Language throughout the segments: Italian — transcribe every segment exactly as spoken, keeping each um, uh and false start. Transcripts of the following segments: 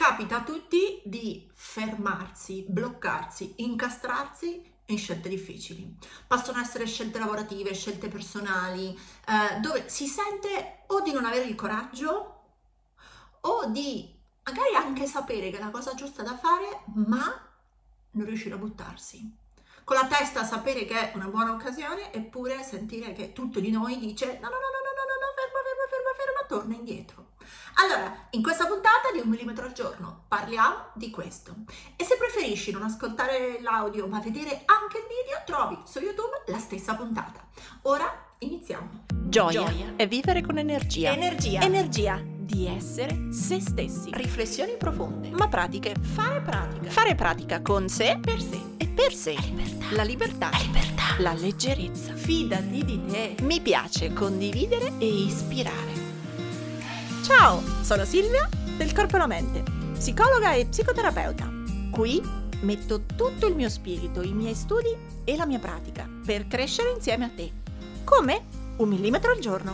Capita a tutti di fermarsi, bloccarsi, incastrarsi in scelte difficili. Possono essere scelte lavorative, scelte personali, eh, dove si sente o di non avere il coraggio o di magari anche sapere che è la cosa giusta da fare, ma non riuscire a buttarsi. Con la testa sapere che è una buona occasione, eppure sentire che tutto di noi dice no, no, no, no, no, no, no, ferma, ferma, ferma, ferma, torna indietro. Allora, in questa puntata di Un Millimetro al Giorno parliamo di questo. E se preferisci non ascoltare l'audio ma vedere anche il video, trovi su YouTube la stessa puntata. Ora iniziamo. Gioia, Gioia è vivere con energia. Energia. Energia di essere se stessi. Riflessioni profonde. Ma pratiche. Fare pratica. Fare pratica con sé, Per sé. e per sé. La libertà. La libertà. La libertà. La leggerezza. Fidati di te. Mi piace condividere e ispirare. Ciao, sono Silvia del Corpo e la Mente, psicologa e psicoterapeuta. Qui metto tutto il mio spirito, i miei studi e la mia pratica per crescere insieme a te. Come? Un millimetro al giorno.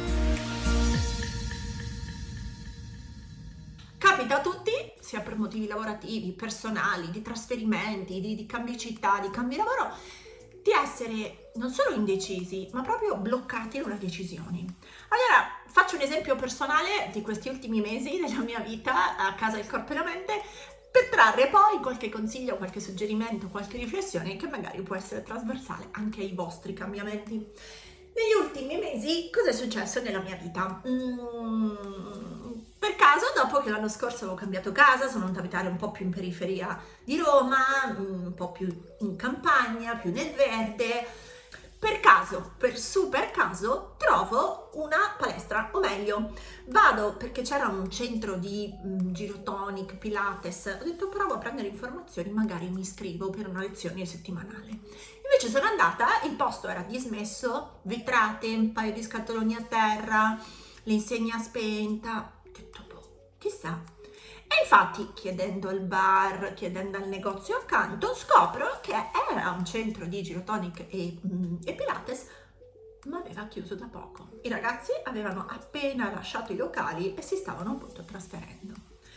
Capita a tutti, sia per motivi lavorativi, personali, di trasferimenti, di, di cambi città, di cambi lavoro, di essere non solo indecisi, ma proprio bloccati in una decisione. Allora, faccio un esempio personale di questi ultimi mesi della mia vita a casa del Corpo e la Mente, per trarre poi qualche consiglio, qualche suggerimento, qualche riflessione che magari può essere trasversale anche ai vostri cambiamenti. Negli ultimi mesi cosa è successo nella mia vita? Mm, per caso, dopo che l'anno scorso avevo cambiato casa, sono andata a abitare un po' più in periferia di Roma, un po' più in campagna, più nel verde. Per caso, per super caso, trovo una palestra, o meglio, vado perché c'era un centro di mh, girotonic, pilates, ho detto provo a prendere informazioni, magari mi iscrivo per una lezione settimanale. Invece sono andata, il posto era dismesso, vetrate, un paio di scatoloni a terra, l'insegna spenta, ho detto boh, chissà. E infatti, chiedendo al bar, chiedendo al negozio accanto, scopro che era un centro di girotonic e, mm, e pilates, ma aveva chiuso da poco. I ragazzi avevano appena lasciato i locali e si stavano appunto trasferendo.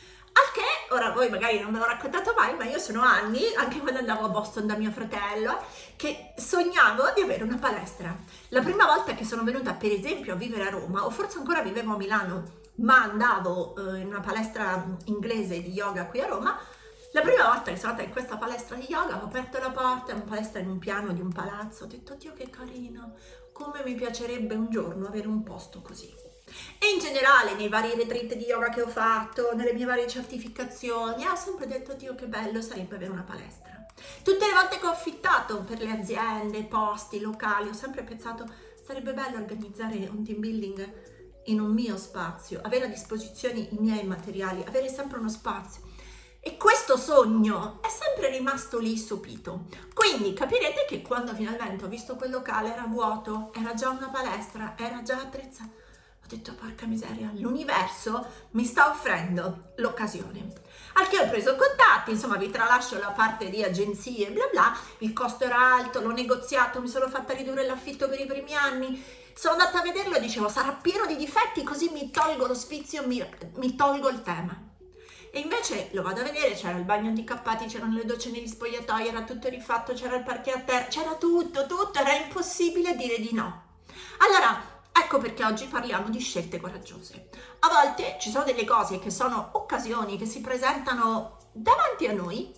Al che, ora voi magari non ve l'ho raccontato mai, ma io sono anni, anche quando andavo a Boston da mio fratello, che sognavo di avere una palestra. La prima volta che sono venuta, per esempio, a vivere a Roma, o forse ancora vivevo a Milano, ma andavo eh, in una palestra inglese di yoga qui a Roma, la prima volta che sono andata in questa palestra di yoga ho aperto la porta, è una palestra in un piano di un palazzo, ho detto Dio che carino, come mi piacerebbe un giorno avere un posto così. E in generale nei vari retreat di yoga che ho fatto, nelle mie varie certificazioni, ho sempre detto Dio che bello sarebbe avere una palestra. Tutte le volte che ho affittato per le aziende, posti, locali, ho sempre pensato sarebbe bello organizzare un team building in un mio spazio, avere a disposizione i miei materiali, avere sempre uno spazio. E questo sogno è sempre rimasto lì sopito. Quindi capirete che quando finalmente ho visto quel locale era vuoto, era già una palestra, era già attrezzata, ho detto porca miseria, l'universo mi sta offrendo l'occasione. Al che ho preso contatti, insomma vi tralascio la parte di agenzie bla bla, il costo era alto, l'ho negoziato, mi sono fatta ridurre l'affitto per i primi anni. Sono andata a vederlo e dicevo sarà pieno di difetti così mi tolgo lo sfizio, mi, mi tolgo il tema. E invece lo vado a vedere, c'era il bagno anticappati, c'erano le docce negli spogliatoi, era tutto rifatto, c'era il parquet a terra, c'era tutto, tutto, era impossibile dire di no. Allora, ecco perché oggi parliamo di scelte coraggiose. A volte ci sono delle cose che sono occasioni che si presentano davanti a noi,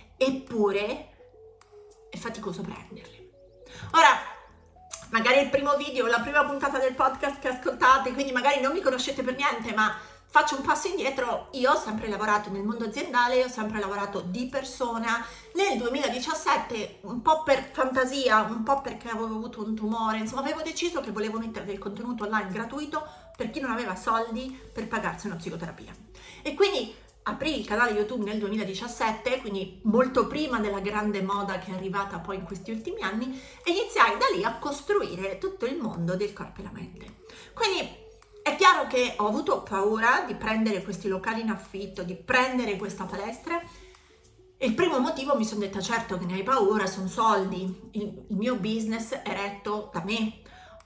eppure è faticoso prenderle. Ora, magari è il primo video, la prima puntata del podcast che ascoltate, quindi magari non mi conoscete per niente, ma faccio un passo indietro. Io ho sempre lavorato nel mondo aziendale, ho sempre lavorato di persona. Nel duemiladiciassette, un po' per fantasia, un po' perché avevo avuto un tumore, insomma avevo deciso che volevo mettere del contenuto online gratuito per chi non aveva soldi per pagarsi una psicoterapia. E quindi aprì il canale YouTube nel duemiladiciassette, quindi molto prima della grande moda che è arrivata poi in questi ultimi anni, e iniziai da lì a costruire tutto il mondo del corpo e la mente. Quindi è chiaro che ho avuto paura di prendere questi locali in affitto, di prendere questa palestra, e il primo motivo mi sono detta certo che ne hai paura, sono soldi, il, il mio business è retto da me.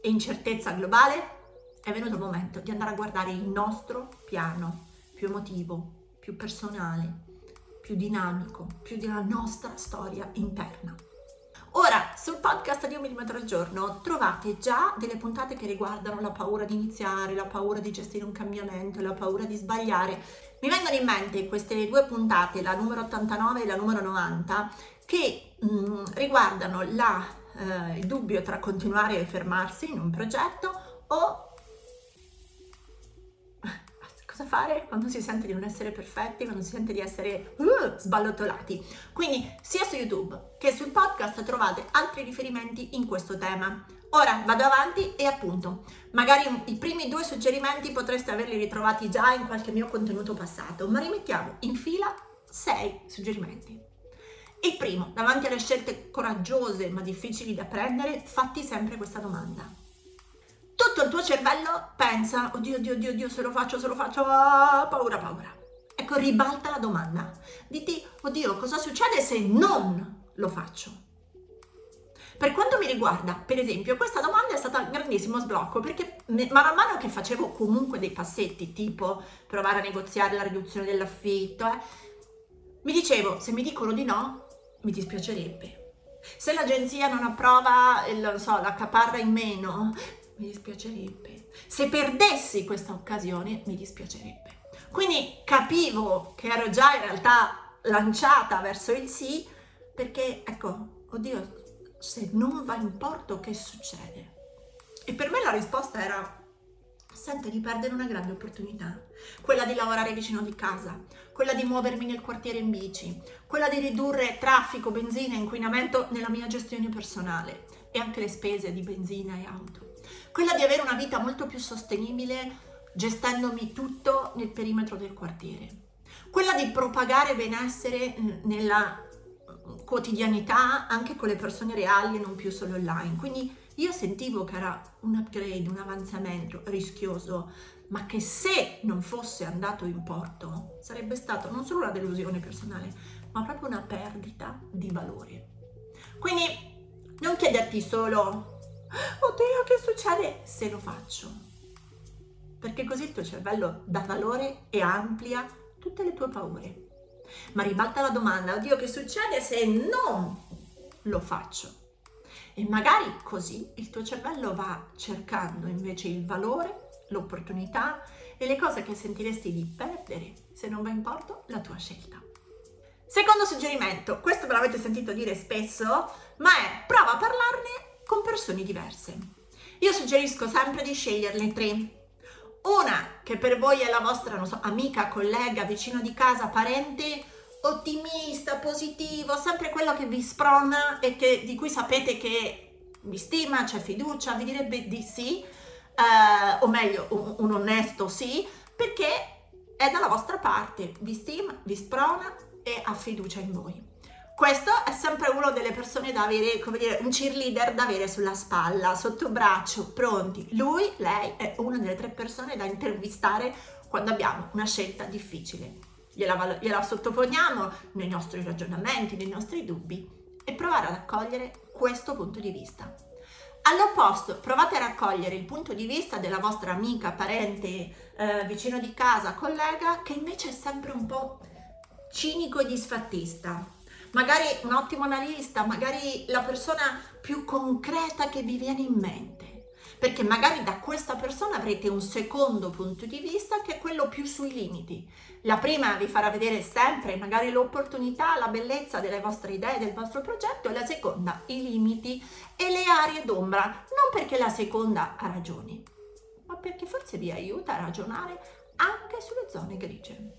e incertezza globale, è venuto il momento di andare a guardare il nostro piano più emotivo, più personale, più dinamico, più della nostra storia interna. Ora, sul podcast di un millimetro al giorno trovate già delle puntate che riguardano la paura di iniziare, la paura di gestire un cambiamento, la paura di sbagliare. Mi vengono in mente queste due puntate, la numero ottantanove e la numero novanta, che mh, riguardano la, eh, il dubbio tra continuare e fermarsi in un progetto o cosa fare quando si sente di non essere perfetti, quando si sente di essere uh, sballottolati. Quindi sia su YouTube che sul podcast trovate altri riferimenti in questo tema. Ora vado avanti e appunto, magari i primi due suggerimenti potreste averli ritrovati già in qualche mio contenuto passato, ma rimettiamo in fila sei suggerimenti. Il primo, davanti alle scelte coraggiose ma difficili da prendere, fatti sempre questa domanda. Tutto il tuo cervello pensa, oddio, oddio, oddio, oddio, se lo faccio, se lo faccio, ah, paura, paura. Ecco, ribalta la domanda. Diti, oddio, cosa succede se non lo faccio? Per quanto mi riguarda, per esempio, questa domanda è stata un grandissimo sblocco, perché man mano che facevo comunque dei passetti, tipo provare a negoziare la riduzione dell'affitto, eh, mi dicevo, se mi dicono di no, mi dispiacerebbe. Se l'agenzia non approva, il, non so, la caparra in meno, mi dispiacerebbe. Se perdessi questa occasione, mi dispiacerebbe. Quindi capivo che ero già in realtà lanciata verso il sì, perché, ecco, oddio, se non va in porto, che succede? E per me la risposta era, sento di perdere una grande opportunità, quella di lavorare vicino di casa, quella di muovermi nel quartiere in bici, quella di ridurre traffico, benzina e inquinamento nella mia gestione personale e anche le spese di benzina e auto. Quella di avere una vita molto più sostenibile gestendomi tutto nel perimetro del quartiere. Quella di propagare benessere nella quotidianità anche con le persone reali e non più solo online. Quindi io sentivo che era un upgrade, un avanzamento rischioso, ma che se non fosse andato in porto sarebbe stato non solo una delusione personale, ma proprio una perdita di valore. Quindi non chiederti solo oddio, che succede se lo faccio? Perché così il tuo cervello dà valore e amplia tutte le tue paure. Ma ribalta la domanda, oddio, che succede se non lo faccio? E magari così il tuo cervello va cercando invece il valore, l'opportunità e le cose che sentiresti di perdere se non va in porto la tua scelta. Secondo suggerimento, questo ve l'avete sentito dire spesso, ma è prova a parlarne con persone diverse. Io suggerisco sempre di sceglierne tre. Una che per voi è la vostra, non so, amica, collega, vicino di casa, parente, ottimista, positivo, sempre quello che vi sprona e che, di cui sapete che vi stima, c'è fiducia, vi direbbe di sì, eh, o meglio, un, un onesto sì, perché è dalla vostra parte, vi stima, vi sprona e ha fiducia in voi. Questo è sempre uno delle persone da avere, come dire, un cheerleader da avere sulla spalla, sotto braccio, pronti. Lui, lei è una delle tre persone da intervistare quando abbiamo una scelta difficile. Gliela, gliela sottoponiamo nei nostri ragionamenti, nei nostri dubbi e provare ad accogliere questo punto di vista. All'opposto, provate a raccogliere il punto di vista della vostra amica, parente, eh, vicino di casa, collega, che invece è sempre un po' cinico e disfattista. Magari un ottimo analista, magari la persona più concreta che vi viene in mente, perché magari da questa persona avrete un secondo punto di vista che è quello più sui limiti. La prima vi farà vedere sempre magari l'opportunità, la bellezza delle vostre idee, del vostro progetto, e la seconda i limiti e le aree d'ombra, non perché la seconda ha ragioni, ma perché forse vi aiuta a ragionare anche sulle zone grigie.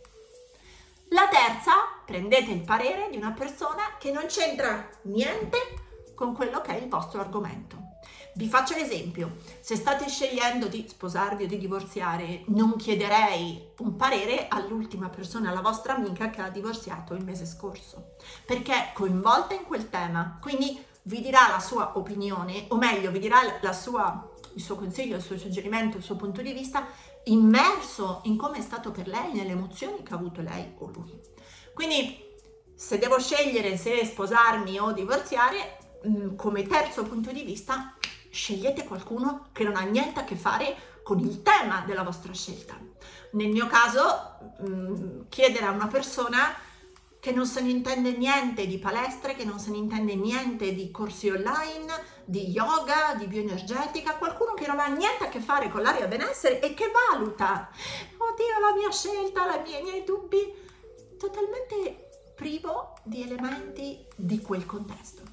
La terza, prendete il parere di una persona che non c'entra niente con quello che è il vostro argomento. Vi faccio l'esempio, se state scegliendo di sposarvi o di divorziare, non chiederei un parere all'ultima persona, alla vostra amica che ha divorziato il mese scorso, perché è coinvolta in quel tema, quindi vi dirà la sua opinione, o meglio, vi dirà la sua, il suo consiglio, il suo suggerimento, il suo punto di vista, immerso in come è stato per lei, nelle emozioni che ha avuto lei o lui. Quindi se devo scegliere se sposarmi o divorziare, come terzo punto di vista scegliete qualcuno che non ha niente a che fare con il tema della vostra scelta. Nel mio caso, mh, chiedere a una persona che non se ne intende niente di palestre, che non se ne intende niente di corsi online, di yoga, di bioenergetica, qualcuno che non ha niente a che fare con l'area benessere e che valuta, oddio, la mia scelta, la mia, i miei dubbi, totalmente privo di elementi di quel contesto.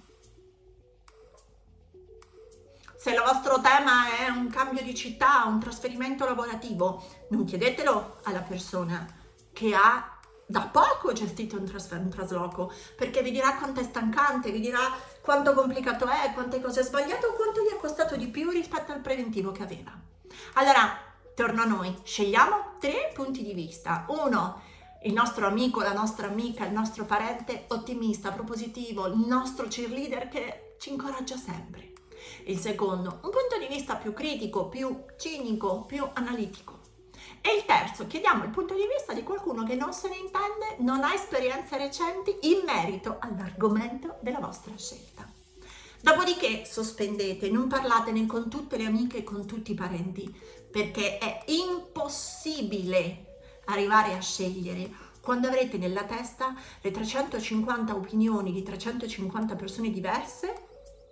Se il vostro tema è un cambio di città, un trasferimento lavorativo, non chiedetelo alla persona che ha da poco gestito un, trasfer- un trasloco, perché vi dirà quanto è stancante, vi dirà quanto complicato è, quante cose ha sbagliato, quanto gli è costato di più rispetto al preventivo che aveva. Allora, torno a noi, scegliamo tre punti di vista. Uno, il nostro amico, la nostra amica, il nostro parente ottimista, propositivo, il nostro cheerleader che ci incoraggia sempre. Il secondo, un punto di vista più critico, più cinico, più analitico. E il terzo, chiediamo il punto di vista di qualcuno che non se ne intende, non ha esperienze recenti in merito all'argomento della vostra scelta. Dopodiché sospendete, non parlate né con tutte le amiche e con tutti i parenti, perché è impossibile arrivare a scegliere quando avrete nella testa le trecentocinquanta opinioni di trecentocinquanta persone diverse,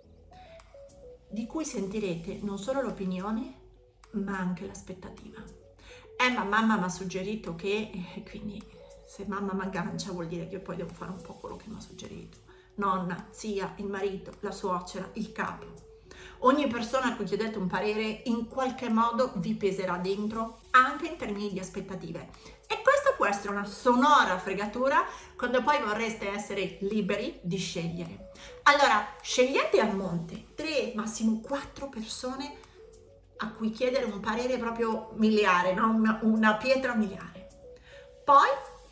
di cui sentirete non solo l'opinione, ma anche l'aspettativa. Eh, ma mamma mi ha suggerito che, e quindi se mamma mi aggancia vuol dire che io poi devo fare un po' quello che mi ha suggerito. Nonna, zia, il marito, la suocera, il capo. Ogni persona a cui chiedete un parere in qualche modo vi peserà dentro, anche in termini di aspettative. E questa può essere una sonora fregatura quando poi vorreste essere liberi di scegliere. Allora, scegliete a monte tre, massimo quattro persone a cui chiedere un parere proprio miliare, no? una, una pietra miliare. Poi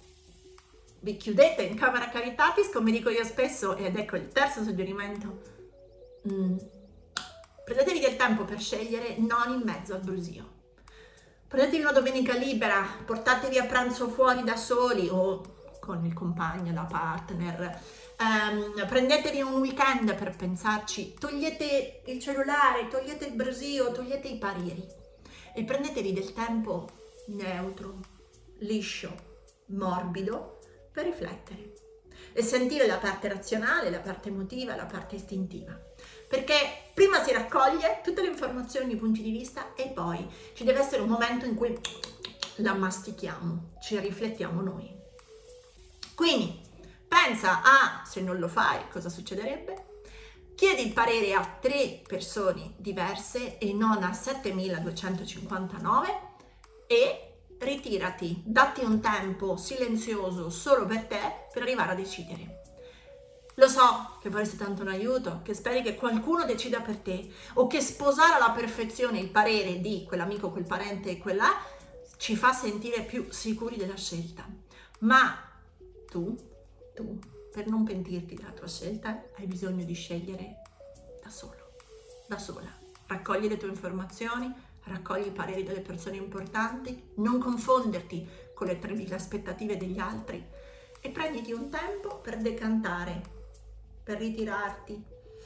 vi chiudete in camera caritatis, come dico io spesso, ed ecco il terzo suggerimento. Mm. Prendetevi del tempo per scegliere, non in mezzo al brusio. Prendetevi una domenica libera, portatevi a pranzo fuori da soli o con il compagno, la partner. Um, prendetevi un weekend per pensarci, togliete il cellulare, togliete il brusio, togliete i pareri e prendetevi del tempo neutro, liscio, morbido per riflettere e sentire la parte razionale, la parte emotiva, la parte istintiva, perché prima si raccoglie tutte le informazioni, i punti di vista e poi ci deve essere un momento in cui la mastichiamo, ci riflettiamo noi. Quindi pensa a, se non lo fai, cosa succederebbe? Chiedi il parere a tre persone diverse e non a settemiladuecentocinquantanove e ritirati, datti un tempo silenzioso solo per te per arrivare a decidere. Lo so che vorresti tanto un aiuto, che speri che qualcuno decida per te o che sposare alla perfezione il parere di quell'amico, quel parente e quella ci fa sentire più sicuri della scelta. Ma tu, tu, per non pentirti della tua scelta, hai bisogno di scegliere da solo, da sola. Raccogli le tue informazioni, raccogli i pareri delle persone importanti, non confonderti con le tre aspettative degli altri e prenditi un tempo per decantare, per ritirarti,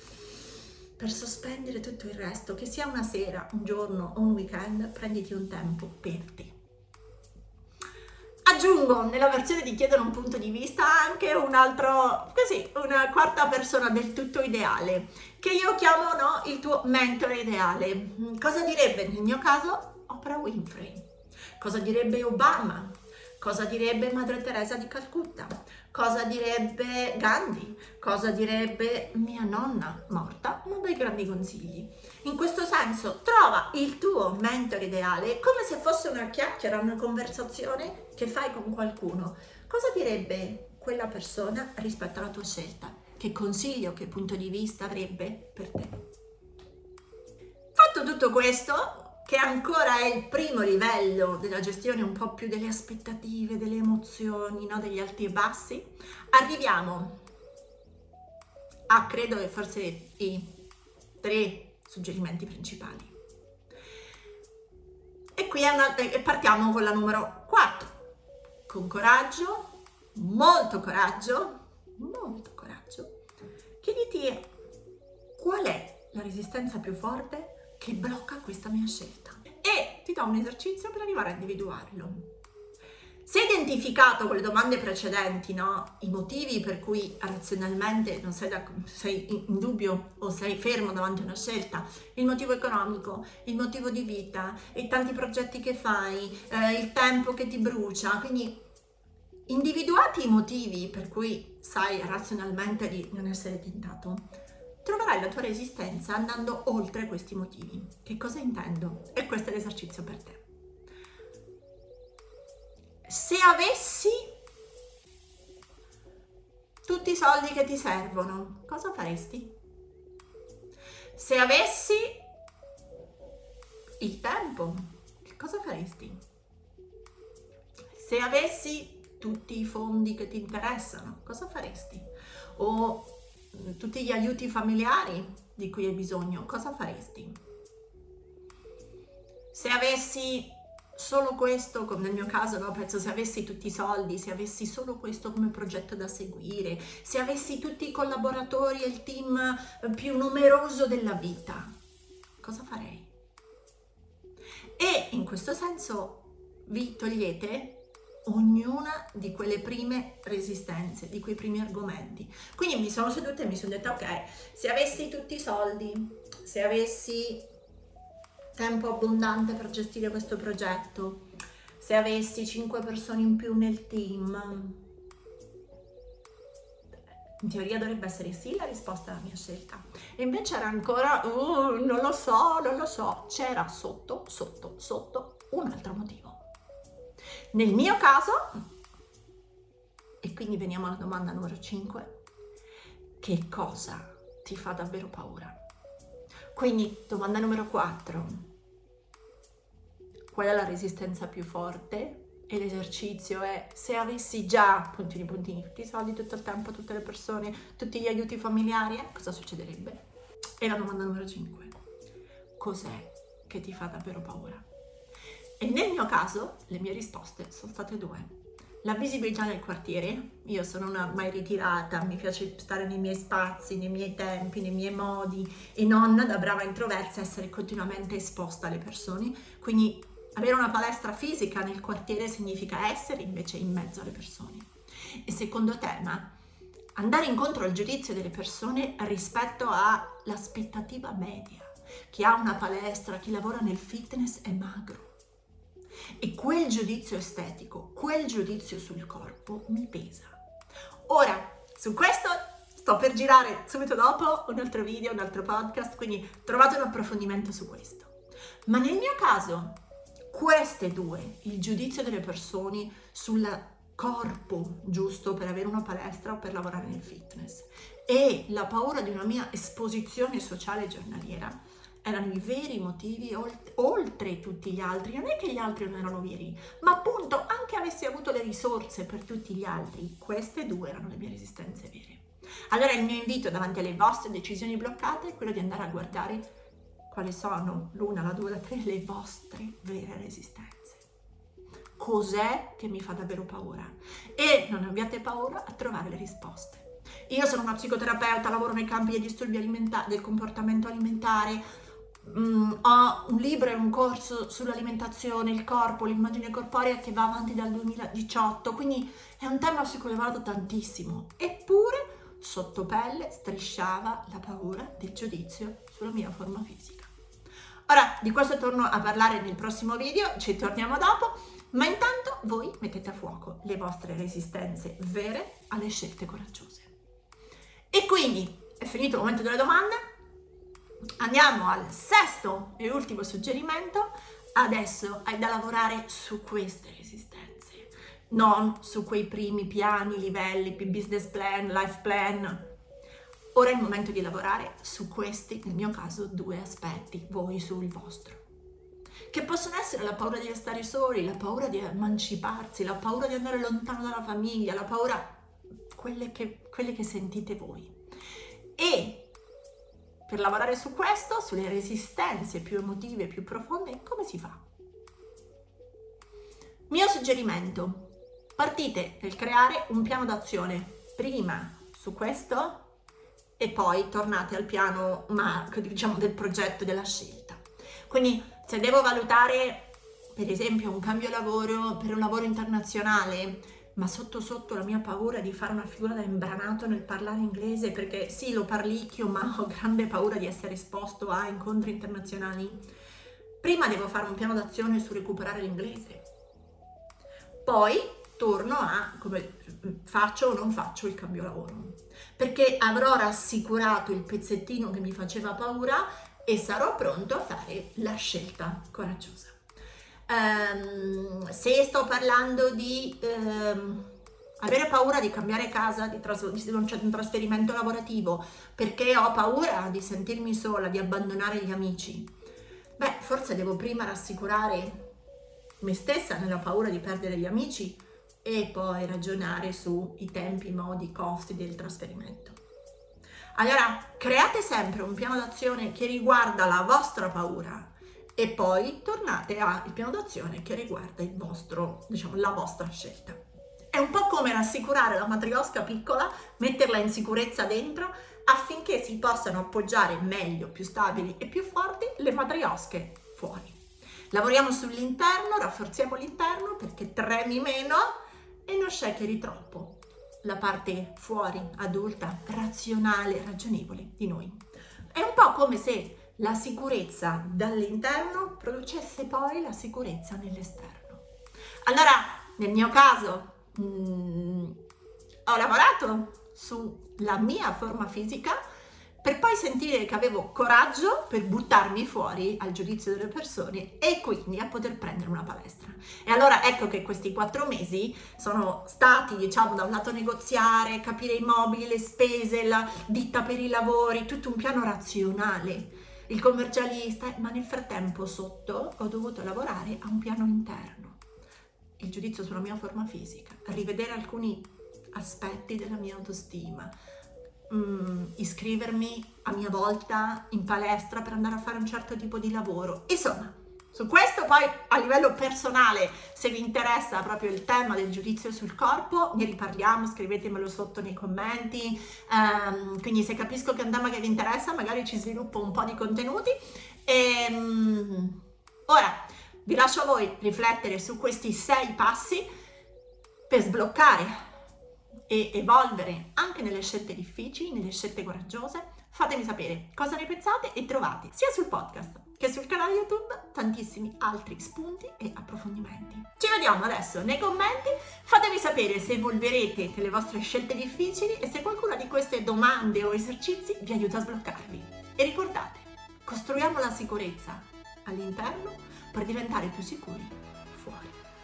per sospendere tutto il resto, che sia una sera, un giorno o un weekend, prenditi un tempo per te. Aggiungo nella versione di chiedere un punto di vista anche un altro, così, una quarta persona del tutto ideale, che io chiamo, no, il tuo mentore ideale. Cosa direbbe nel mio caso Oprah Winfrey? Cosa direbbe Obama? Cosa direbbe Madre Teresa di Calcutta? Cosa direbbe Gandhi? Cosa direbbe mia nonna morta? Uno dei grandi consigli. In questo senso, trova il tuo mentore ideale come se fosse una chiacchiera, una conversazione che fai con qualcuno. Cosa direbbe quella persona rispetto alla tua scelta? Che consiglio, che punto di vista avrebbe per te? Fatto tutto questo, che ancora è il primo livello della gestione un po' più delle aspettative, delle emozioni, no? Degli alti e bassi, arriviamo a, credo che forse i tre suggerimenti principali. E qui è una, e partiamo con la numero quattro. Con coraggio, molto coraggio, molto coraggio, chiediti qual è la resistenza più forte che blocca questa mia scelta? E ti do un esercizio per arrivare a individuarlo. Se hai identificato con le domande precedenti, no, i motivi per cui razionalmente non sei, da, sei in dubbio o sei fermo davanti a una scelta, il motivo economico, il motivo di vita, i tanti progetti che fai, eh, il tempo che ti brucia, quindi individuati i motivi per cui sai razionalmente di non essere tentato, troverai la tua resistenza andando oltre questi motivi. Che cosa intendo? E questo è l'esercizio per te. Se avessi tutti i soldi che ti servono, cosa faresti? Se avessi il tempo, cosa faresti? Se avessi tutti i fondi che ti interessano, cosa faresti? O tutti gli aiuti familiari di cui hai bisogno, cosa faresti? Se avessi solo questo, come nel mio caso, no, penso se avessi tutti i soldi, se avessi solo questo come progetto da seguire, se avessi tutti i collaboratori e il team più numeroso della vita, cosa farei? E in questo senso vi togliete ognuna di quelle prime resistenze, di quei primi argomenti. Quindi mi sono seduta e mi sono detta, ok, se avessi tutti i soldi, se avessi tempo abbondante per gestire questo progetto, se avessi cinque persone in più nel team, in teoria dovrebbe essere sì la risposta alla mia scelta. E invece era ancora, uh, non lo so, non lo so, c'era sotto, sotto, sotto un altro motivo. Nel mio caso, e quindi veniamo alla domanda numero cinque, che cosa ti fa davvero paura? Quindi domanda numero quattro, qual è la resistenza più forte? E l'esercizio è, se avessi già, puntini puntini, tutti i soldi, tutto il tempo, tutte le persone, tutti gli aiuti familiari, eh, cosa succederebbe? E la domanda numero cinque, cos'è che ti fa davvero paura? E nel mio caso le mie risposte sono state due. La visibilità nel quartiere, io sono una ormai ritirata, mi piace stare nei miei spazi, nei miei tempi, nei miei modi e non da brava introversa essere continuamente esposta alle persone, quindi avere una palestra fisica nel quartiere significa essere invece in mezzo alle persone. E secondo tema, andare incontro al giudizio delle persone rispetto all'aspettativa media. Chi ha una palestra, chi lavora nel fitness è magro. E quel giudizio estetico, quel giudizio sul corpo mi pesa. Ora, su questo sto per girare subito dopo un altro video, un altro podcast, quindi trovate un approfondimento su questo. Ma nel mio caso, queste due, il giudizio delle persone sul corpo giusto per avere una palestra o per lavorare nel fitness e la paura di una mia esposizione sociale giornaliera, erano i veri motivi oltre tutti gli altri. Non è che gli altri non erano veri, ma appunto anche avessi avuto le risorse per tutti gli altri, queste due erano le mie resistenze vere. Allora il mio invito davanti alle vostre decisioni bloccate è quello di andare a guardare quali sono l'una, la due, la tre, le vostre vere resistenze. Cos'è che mi fa davvero paura? E non abbiate paura a trovare le risposte. Io sono una psicoterapeuta, lavoro nei campi dei disturbi alimentari, del comportamento alimentare. Mm, ho un libro e un corso sull'alimentazione, il corpo, l'immagine corporea che va avanti dal duemiladiciotto, quindi è un tema su cui ho lavorato tantissimo. Eppure sotto pelle strisciava la paura del giudizio sulla mia forma fisica. Ora di questo torno a parlare nel prossimo video, ci torniamo dopo, ma intanto voi mettete a fuoco le vostre resistenze vere alle scelte coraggiose. E quindi è finito il momento delle domande. Andiamo al sesto e ultimo suggerimento. Adesso hai da lavorare su queste resistenze, non su quei primi piani, livelli, business plan, life plan. Ora è il momento di lavorare su questi, nel mio caso, due aspetti, voi sul vostro. Che possono essere la paura di restare soli, la paura di emanciparsi, la paura di andare lontano dalla famiglia, la paura, quelle che, quelle che sentite voi. E per lavorare su questo, sulle resistenze più emotive, più profonde, come si fa? Mio suggerimento, partite nel creare un piano d'azione prima su questo e poi tornate al piano, ma diciamo del progetto, della scelta. Quindi se devo valutare per esempio un cambio lavoro per un lavoro internazionale, ma sotto sotto la mia paura di fare una figura da imbranato nel parlare inglese, perché sì, lo parlicchio, ma ho grande paura di essere esposto a incontri internazionali, prima devo fare un piano d'azione su recuperare l'inglese. Poi torno a come faccio o non faccio il cambio lavoro, perché avrò rassicurato il pezzettino che mi faceva paura e sarò pronto a fare la scelta coraggiosa. Um, se sto parlando di um, avere paura di cambiare casa, di, tras- di un, un trasferimento lavorativo, perché ho paura di sentirmi sola, di abbandonare gli amici, beh, forse devo prima rassicurare me stessa nella paura di perdere gli amici e poi ragionare sui tempi, i modi, i costi del trasferimento. Allora, create sempre un piano d'azione che riguarda la vostra paura e poi tornate al piano d'azione che riguarda il vostro, diciamo, la vostra scelta. È un po' come rassicurare la matriosca piccola, metterla in sicurezza dentro affinché si possano appoggiare meglio, più stabili e più forti le matriosche fuori. Lavoriamo sull'interno, rafforziamo l'interno perché tremi meno e non shakeri troppo la parte fuori, adulta, razionale, ragionevole di noi. È un po' come se la sicurezza dall'interno producesse poi la sicurezza nell'esterno. Allora, nel mio caso, mh, ho lavorato sulla mia forma fisica per poi sentire che avevo coraggio per buttarmi fuori al giudizio delle persone e quindi a poter prendere una palestra. E allora ecco che questi quattro mesi sono stati, diciamo, da un lato negoziare, capire i mobili, le spese, la ditta per i lavori, tutto un piano razionale, il commercialista, ma nel frattempo sotto ho dovuto lavorare a un piano interno, il giudizio sulla mia forma fisica, rivedere alcuni aspetti della mia autostima, Mm, iscrivermi a mia volta in palestra per andare a fare un certo tipo di lavoro. Insomma, su questo poi a livello personale, se vi interessa proprio il tema del giudizio sul corpo, ne riparliamo, scrivetemelo sotto nei commenti, um, quindi se capisco che è un tema che vi interessa magari ci sviluppo un po' di contenuti. E, um, ora vi lascio a voi riflettere su questi sei passi per sbloccare e evolvere anche nelle scelte difficili, nelle scelte coraggiose. Fatemi sapere cosa ne pensate e trovate sia sul podcast che sul canale YouTube tantissimi altri spunti e approfondimenti. Ci vediamo adesso nei commenti, fatemi sapere se evolverete nelle vostre scelte difficili e se qualcuna di queste domande o esercizi vi aiuta a sbloccarvi. E ricordate, costruiamo la sicurezza all'interno per diventare più sicuri fuori.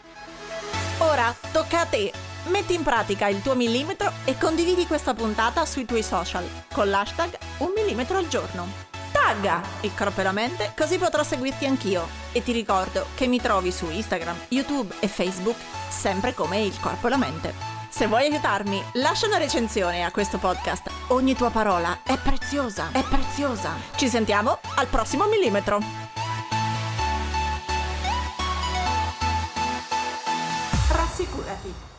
Ora tocca a te! Metti in pratica il tuo millimetro e condividi questa puntata sui tuoi social con l'hashtag un millimetro al giorno. Tagga il corpo e la mente così potrò seguirti anch'io. E ti ricordo che mi trovi su Instagram, YouTube e Facebook sempre come il corpo e la mente. Se vuoi aiutarmi, lascia una recensione a questo podcast. Ogni tua parola è preziosa, è preziosa. Ci sentiamo al prossimo millimetro. Rassicurati.